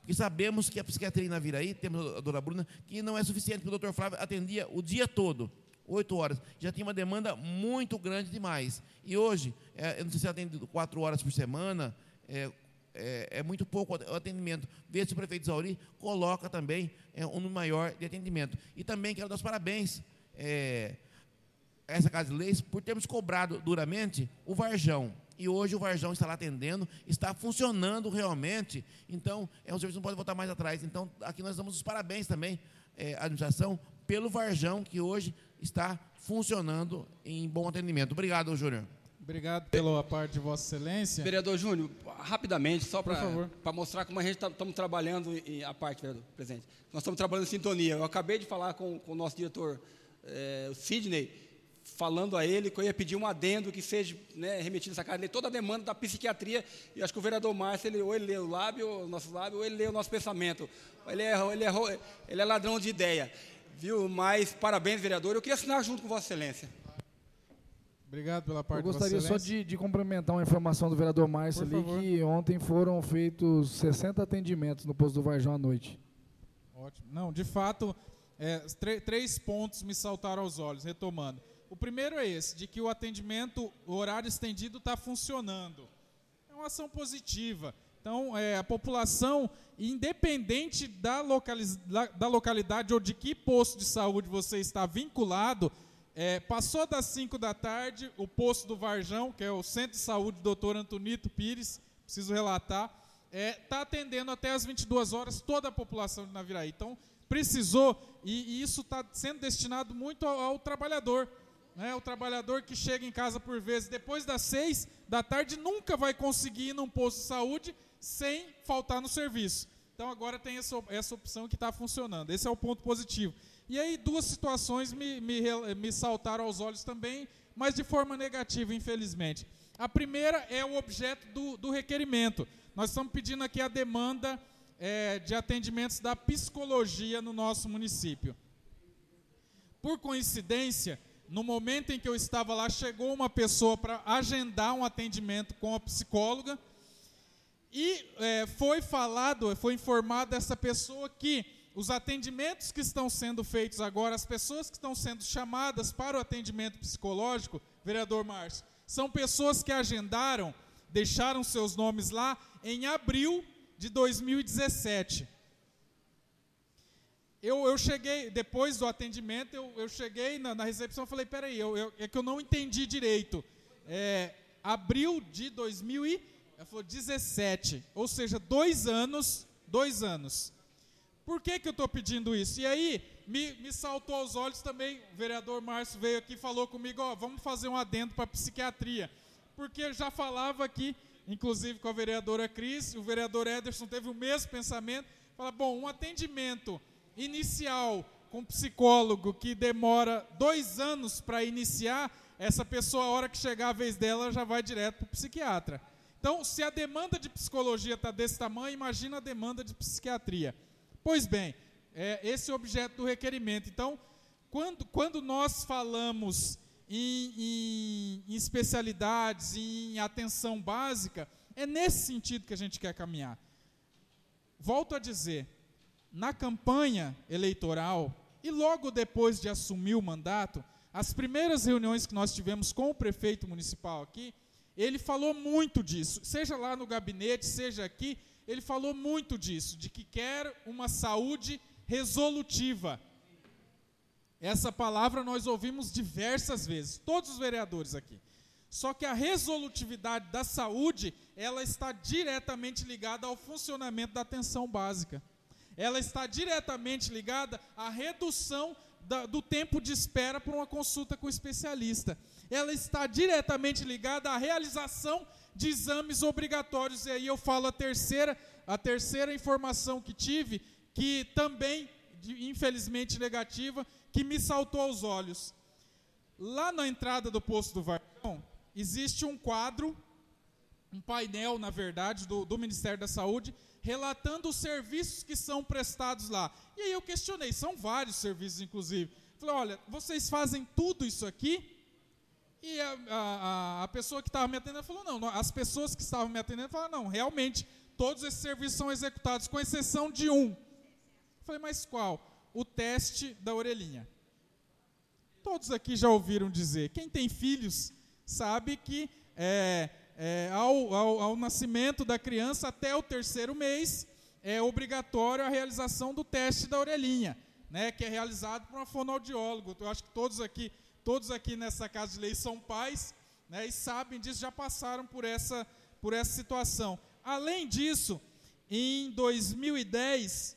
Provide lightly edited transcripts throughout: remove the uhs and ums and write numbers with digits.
Porque sabemos que a psiquiatria em Naviraí, temos a dona Bruna, que não é suficiente, porque o doutor Flávio atendia o dia todo, 8 horas. Já tinha uma demanda muito grande demais. E hoje, eu não sei se atende 4 horas por semana, é muito pouco o atendimento. Vê se o prefeito Zauri coloca também um número maior de atendimento. E também quero dar os parabéns a essa Casa de Leis por termos cobrado duramente o Varjão. E hoje o Varjão está lá atendendo, está funcionando realmente. Então, um serviço não pode voltar mais atrás. Então, aqui nós damos os parabéns também à administração pelo Varjão, que hoje está funcionando em bom atendimento. Obrigado, Júnior. Obrigado pela parte de Vossa Excelência. Vereador Júnior, rapidamente, só para mostrar como a gente estamos trabalhando, a parte, vereador presidente. Nós estamos trabalhando em sintonia. Eu acabei de falar com o nosso diretor, o Sidney, falando a ele que eu ia pedir um adendo que seja remetido essa casa de toda a demanda da psiquiatria, e acho que o vereador Márcio, ou ele lê o nosso lábio, ou ele lê o nosso pensamento. Ele é ladrão de ideia. Viu? Mas, parabéns, vereador. Eu queria assinar junto com Vossa Excelência. Obrigado pela parte de Vossa Excelência. Eu gostaria só de complementar uma informação do vereador Márcio ali, que ontem foram feitos 60 atendimentos no posto do Varjão à noite. Ótimo. Não, de fato, 3 pontos me saltaram aos olhos, retomando. O primeiro é esse, de que o atendimento, o horário estendido está funcionando. É uma ação positiva. Então, a população, independente da localidade ou de que posto de saúde você está vinculado, passou das 5 da tarde, o posto do Varjão, que é o Centro de Saúde Dr. Antonito Pires, preciso relatar, está atendendo até as 22 horas toda a população de Naviraí. Então, precisou, e isso está sendo destinado muito ao trabalhador. O trabalhador que chega em casa por vezes depois das 6 da tarde nunca vai conseguir ir num posto de saúde sem faltar no serviço. Então agora tem essa opção que está funcionando. Esse é o ponto positivo. E aí 2 situações me saltaram aos olhos também, mas de forma negativa, infelizmente. A primeira é o objeto do requerimento. Nós estamos pedindo aqui a demanda de atendimentos da psicologia no nosso município. Por coincidência, no momento em que eu estava lá, chegou uma pessoa para agendar um atendimento com a psicóloga e foi informado essa pessoa que os atendimentos que estão sendo feitos agora, as pessoas que estão sendo chamadas para o atendimento psicológico, vereador Márcio, são pessoas que agendaram, deixaram seus nomes lá em abril de 2017. Eu cheguei, depois do atendimento, eu cheguei na recepção e falei, peraí, é que eu não entendi direito. Abril de 2017, ou seja, 2 anos. Por que eu estou pedindo isso? E aí, me saltou aos olhos também, o vereador Márcio veio aqui e falou comigo, vamos fazer um adendo para a psiquiatria. Porque eu já falava aqui, inclusive com a vereadora Cris, o vereador Ederson teve o mesmo pensamento, fala, bom, um atendimento inicial com psicólogo que demora 2 anos para iniciar, essa pessoa, a hora que chegar a vez dela, já vai direto para o psiquiatra. Então, se a demanda de psicologia está desse tamanho, imagina a demanda de psiquiatria. Pois bem, esse é o objeto do requerimento. Então, quando nós falamos em especialidades, em atenção básica, é nesse sentido que a gente quer caminhar. Volto a dizer, na campanha eleitoral e logo depois de assumir o mandato, as primeiras reuniões que nós tivemos com o prefeito municipal aqui, ele falou muito disso, seja lá no gabinete, seja aqui, ele falou muito disso, de que quer uma saúde resolutiva. Essa palavra nós ouvimos diversas vezes, todos os vereadores aqui. Só que a resolutividade da saúde, ela está diretamente ligada ao funcionamento da atenção básica. Ela está diretamente ligada à redução do tempo de espera para uma consulta com o especialista. Ela está diretamente ligada à realização de exames obrigatórios. E aí eu falo a terceira informação que tive, que também, infelizmente, negativa, que me saltou aos olhos. Lá na entrada do posto do Varjão, existe um quadro, um painel, na verdade, do Ministério da Saúde, relatando os serviços que são prestados lá. E aí eu questionei, são vários serviços, inclusive. Falei, olha, vocês fazem tudo isso aqui? E a pessoa que estava me atendendo falou, não, as pessoas que estavam me atendendo falaram, não, realmente, todos esses serviços são executados, com exceção de um. Eu falei, mas qual? O teste da orelhinha. Todos aqui já ouviram dizer, quem tem filhos sabe que ao nascimento da criança, até o 3º mês, é obrigatório a realização do teste da orelhinha, né, que é realizado por uma fonoaudióloga. Eu acho que todos aqui nessa Casa de Lei são pais, né, e sabem disso, já passaram por essa situação. Além disso, em 2010,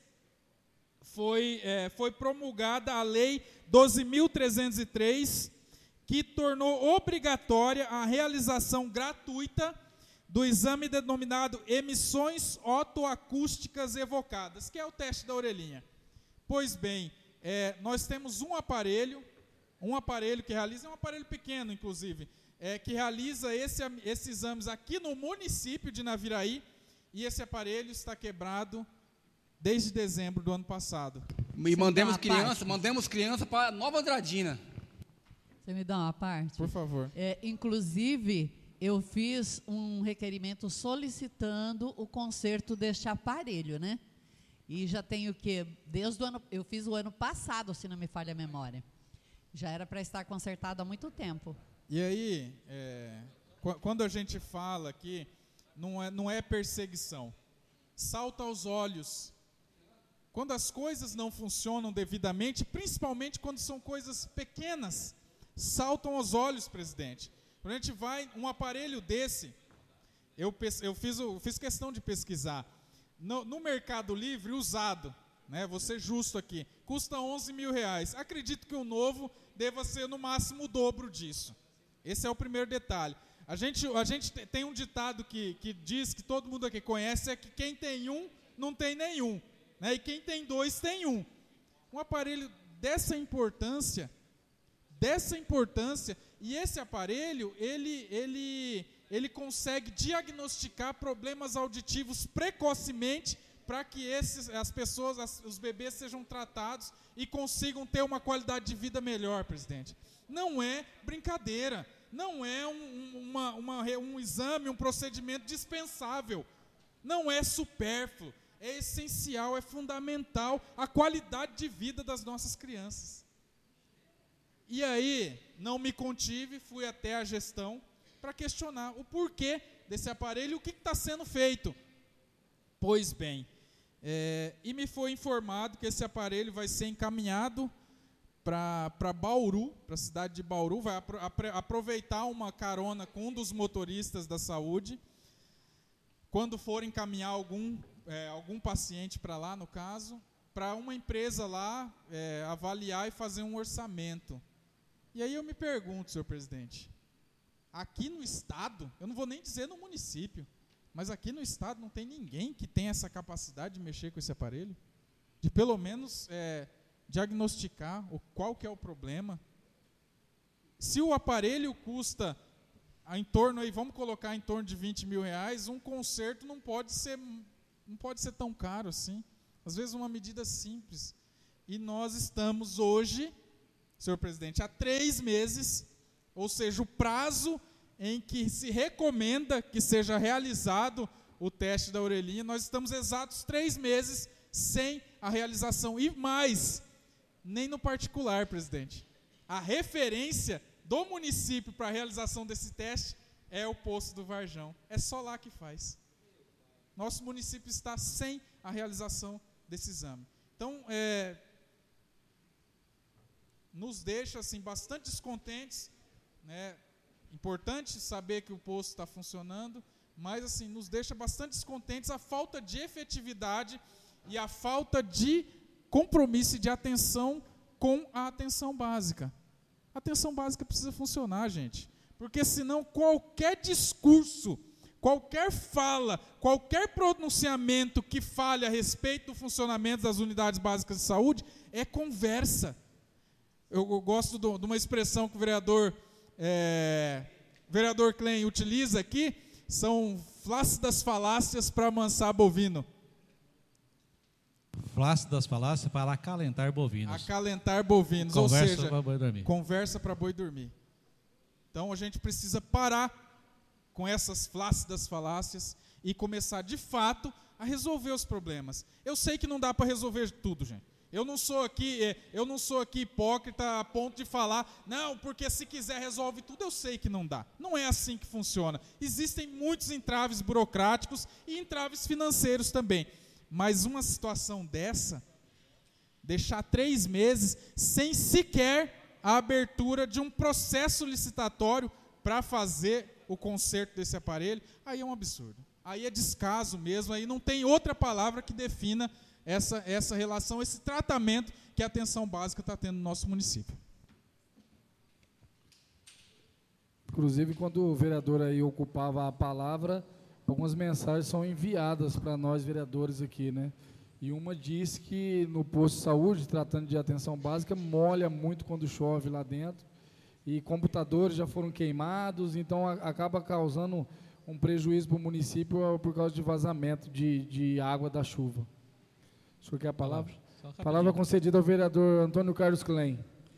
foi promulgada a Lei 12.303, que tornou obrigatória a realização gratuita do exame denominado emissões otoacústicas evocadas, que é o teste da orelhinha. Pois bem, nós temos um aparelho que realiza, é um aparelho pequeno, inclusive, que realiza esses exames aqui no município de Naviraí, e esse aparelho está quebrado desde dezembro do ano passado. E mandamos criança para Nova Andradina. Você me dá uma parte? Por favor. Inclusive, eu fiz um requerimento solicitando o conserto deste aparelho, né? E já tenho o quê? Eu fiz o ano passado, se não me falha a memória. Já era para estar consertado há muito tempo. E aí, quando a gente fala aqui, não é perseguição. Salta aos olhos. Quando as coisas não funcionam devidamente, principalmente quando são coisas pequenas, saltam aos olhos, presidente. Quando a gente vai, um aparelho desse, eu fiz questão de pesquisar, no Mercado Livre, usado, né, vou ser justo aqui, custa R$11.000. Acredito que o novo deva ser no máximo o dobro disso. Esse é o primeiro detalhe. A gente tem um ditado que diz, que todo mundo aqui conhece, é que quem tem um, não tem nenhum. Né, e quem tem dois, tem um. Um aparelho dessa importância, e esse aparelho, ele consegue diagnosticar problemas auditivos precocemente, para que os bebês sejam tratados e consigam ter uma qualidade de vida melhor, presidente. Não é brincadeira, não é um exame, um procedimento dispensável, não é supérfluo, é essencial, é fundamental a qualidade de vida das nossas crianças. E aí, não me contive, fui até a gestão para questionar o porquê desse aparelho e o que está sendo feito. Pois bem, e me foi informado que esse aparelho vai ser encaminhado para Bauru, para a cidade de Bauru, vai aproveitar uma carona com um dos motoristas da saúde, quando for encaminhar algum paciente para lá, no caso, para uma empresa lá avaliar e fazer um orçamento. E aí eu me pergunto, senhor presidente, aqui no estado, eu não vou nem dizer no município, mas aqui no estado não tem ninguém que tenha essa capacidade de mexer com esse aparelho? De pelo menos diagnosticar qual que é o problema? Se o aparelho custa em torno, aí, vamos colocar em torno de R$20.000, um conserto não pode ser tão caro assim. Às vezes uma medida simples. E nós estamos hoje, senhor presidente, há 3 meses, ou seja, o prazo em que se recomenda que seja realizado o teste da orelhinha, nós estamos exatos 3 meses sem a realização. E mais, nem no particular, presidente. A referência do município para a realização desse teste é o posto do Varjão. É só lá que faz. Nosso município está sem a realização desse exame. Então, nos deixa assim, bastante descontentes, né? Importante saber que o posto está funcionando, mas assim, nos deixa bastante descontentes a falta de efetividade e a falta de compromisso e de atenção com a atenção básica. A atenção básica precisa funcionar, gente, porque senão qualquer discurso, qualquer fala, qualquer pronunciamento que fale a respeito do funcionamento das unidades básicas de saúde é conversa. Eu gosto de uma expressão que o vereador Klein utiliza aqui, são flácidas falácias para amansar bovino. Flácidas falácias para acalentar bovinos. Acalentar bovinos, conversa, ou seja, para boi dormir. Conversa para boi dormir. Então a gente precisa parar com essas flácidas falácias e começar, de fato, a resolver os problemas. Eu sei que não dá para resolver tudo, gente. Eu não sou aqui hipócrita a ponto de falar, não, porque se quiser resolve tudo. Eu sei que não dá. Não é assim que funciona. Existem muitos entraves burocráticos e entraves financeiros também. Mas uma situação dessa, deixar 3 meses sem sequer a abertura de um processo licitatório para fazer o conserto desse aparelho, aí é um absurdo. Aí é descaso mesmo, aí não tem outra palavra que defina essa relação, esse tratamento que a atenção básica está tendo no nosso município. Inclusive, quando o vereador aí ocupava a palavra, algumas mensagens são enviadas para nós vereadores aqui, né? E uma diz que no posto de saúde, tratando de atenção básica, molha muito quando chove lá dentro, e computadores já foram queimados, então acaba causando um prejuízo para o município por causa de vazamento de água da chuva. O senhor quer a palavra? Palavra concedida ao vereador Antônio Carlos Klein.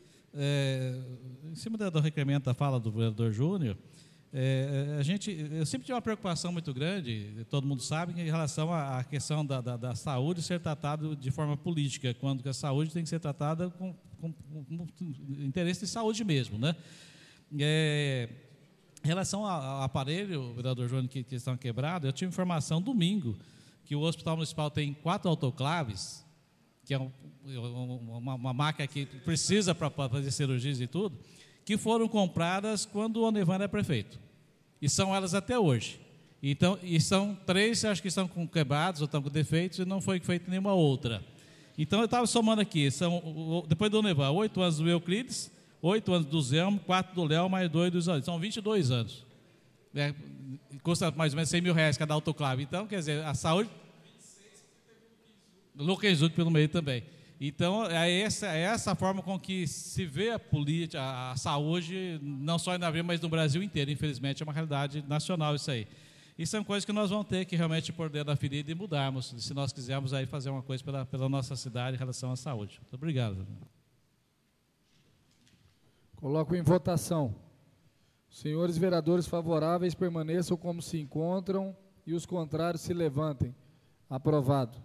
Em cima do requerimento da fala do vereador Júnior, eu sempre tive uma preocupação muito grande, todo mundo sabe, em relação à questão da saúde ser tratada de forma política, quando a saúde tem que ser tratada com interesse de saúde mesmo, né? Em relação ao aparelho, vereador Júnior, que estão quebrados, eu tive informação domingo que o Hospital Municipal tem 4 autoclaves, que é uma máquina que precisa para fazer cirurgias e tudo, que foram compradas quando o Onevan era prefeito. E são elas até hoje. Então, e são 3, acho que estão quebrados ou estão com defeitos, e não foi feita nenhuma outra. Então, eu estava somando aqui, depois do Onevan, 8 anos do Euclides, 8 anos do Zelmo, 4 do Léo, mais 2 do Isolino. São 22 anos. Custa mais ou menos R$100.000 cada autoclave. Então, quer dizer, a saúde... Lucas Zuc pelo meio também. Então, é essa forma com que se vê a política, a saúde, não só em Navio, mas no Brasil inteiro. Infelizmente, é uma realidade nacional isso aí. E são coisas que nós vamos ter que realmente pôr dentro da ferida e mudarmos, se nós quisermos aí fazer uma coisa pela nossa cidade em relação à saúde. Muito obrigado. Coloco em votação. Senhores vereadores favoráveis permaneçam como se encontram e os contrários se levantem. Aprovado.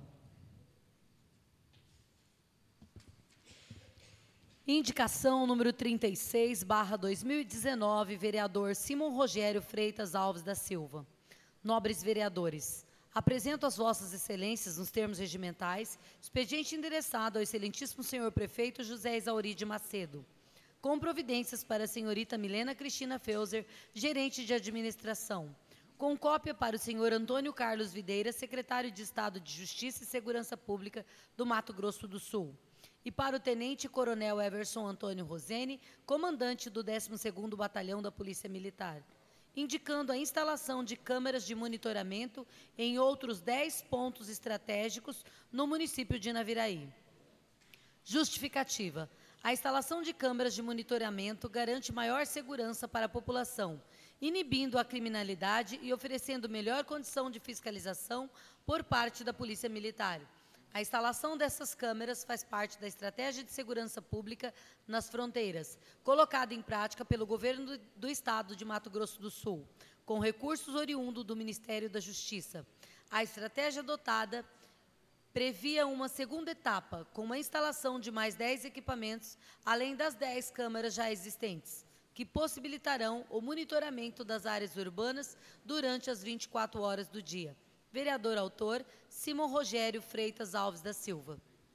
Indicação número 36/2019, vereador Simon Rogério Freitas Alves da Silva. Nobres vereadores, apresento às vossas excelências, nos termos regimentais, expediente endereçado ao excelentíssimo senhor prefeito José Exauri de Macedo, com providências para a senhorita Milena Cristina Feuser, gerente de administração, com cópia para o senhor Antônio Carlos Videira, secretário de Estado de Justiça e Segurança Pública do Mato Grosso do Sul, e para o tenente-coronel Everson Antônio Rosene, comandante do 12º Batalhão da Polícia Militar, indicando a instalação de câmeras de monitoramento em outros 10 pontos estratégicos no município de Naviraí. Justificativa. A instalação de câmeras de monitoramento garante maior segurança para a população, inibindo a criminalidade e oferecendo melhor condição de fiscalização por parte da Polícia Militar. A instalação dessas câmeras faz parte da estratégia de segurança pública nas fronteiras, colocada em prática pelo governo do Estado de Mato Grosso do Sul, com recursos oriundos do Ministério da Justiça. A estratégia adotada previa uma segunda etapa, com a instalação de mais 10 equipamentos, além das 10 câmeras já existentes, que possibilitarão o monitoramento das áreas urbanas durante as 24 horas do dia. Vereador autor, Simon Rogério Freitas Alves da Silva.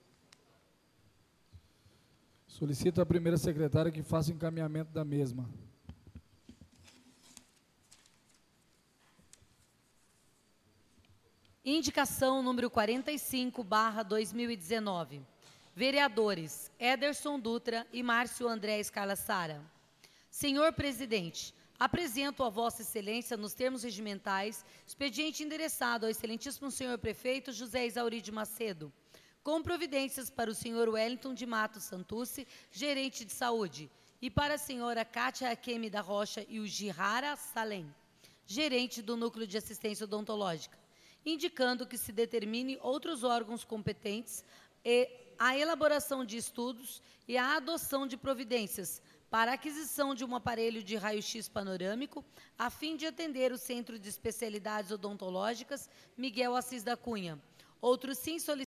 Solicito à primeira secretária que faça o encaminhamento da mesma. Indicação número 45/2019. Vereadores Ederson Dutra e Márcio André Escalassara. Senhor presidente, apresento a Vossa Excelência, nos termos regimentais, expediente endereçado ao excelentíssimo senhor prefeito José Exauri de Macedo, com providências para o senhor Wellington de Matos Santucci, gerente de saúde, e para a senhora Kátia Akemi da Rocha e o Gihara Salem, gerente do Núcleo de Assistência Odontológica, indicando que se determine outros órgãos competentes e a elaboração de estudos e a adoção de providências para aquisição de um aparelho de raio-x panorâmico, a fim de atender o Centro de Especialidades Odontológicas Miguel Assis da Cunha. Outro sim